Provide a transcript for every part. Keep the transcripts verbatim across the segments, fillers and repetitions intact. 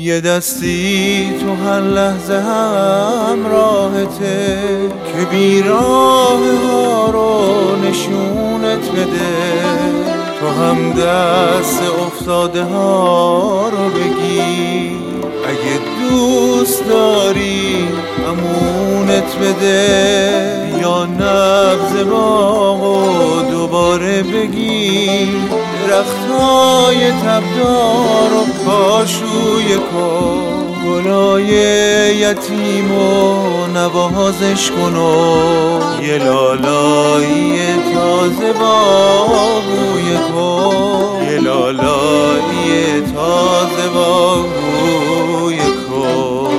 یه دستی تو هر لحظه همراهته که بیراه ها رو نشونت بده، تو هم دست افتاده ها رو بگی، اگه دوست داری امونت بده، یا نبض باغو دوباره بگی، درختای تبدار و کاشوی کن، گلای یتیم و نوازش کن و یه لالایی تازه با بوی کن، یه لالایی تازه با بوی کن.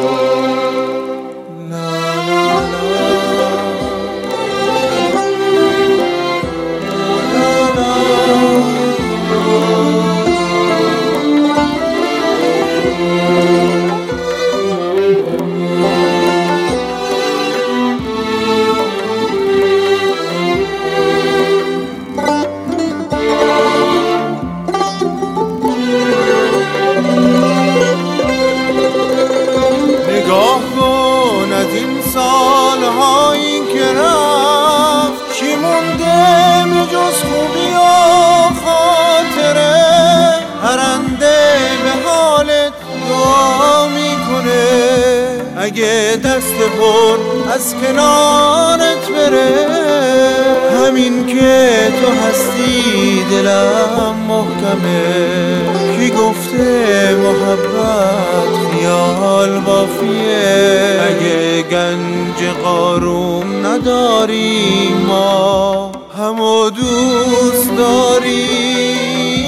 نگاه کن از این سالهایی که رفت، چی مونده به جز خوبی و خاطره، پرنده به حالت دعا میکنه اگه دست پر از کنارت بره، همین که تو هستی دلم محکمه، کی گفته محبت خیال بافیه، اگه گنج قارون نداریم ما همو دوست داریم.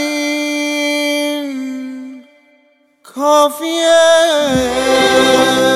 همین کافیه.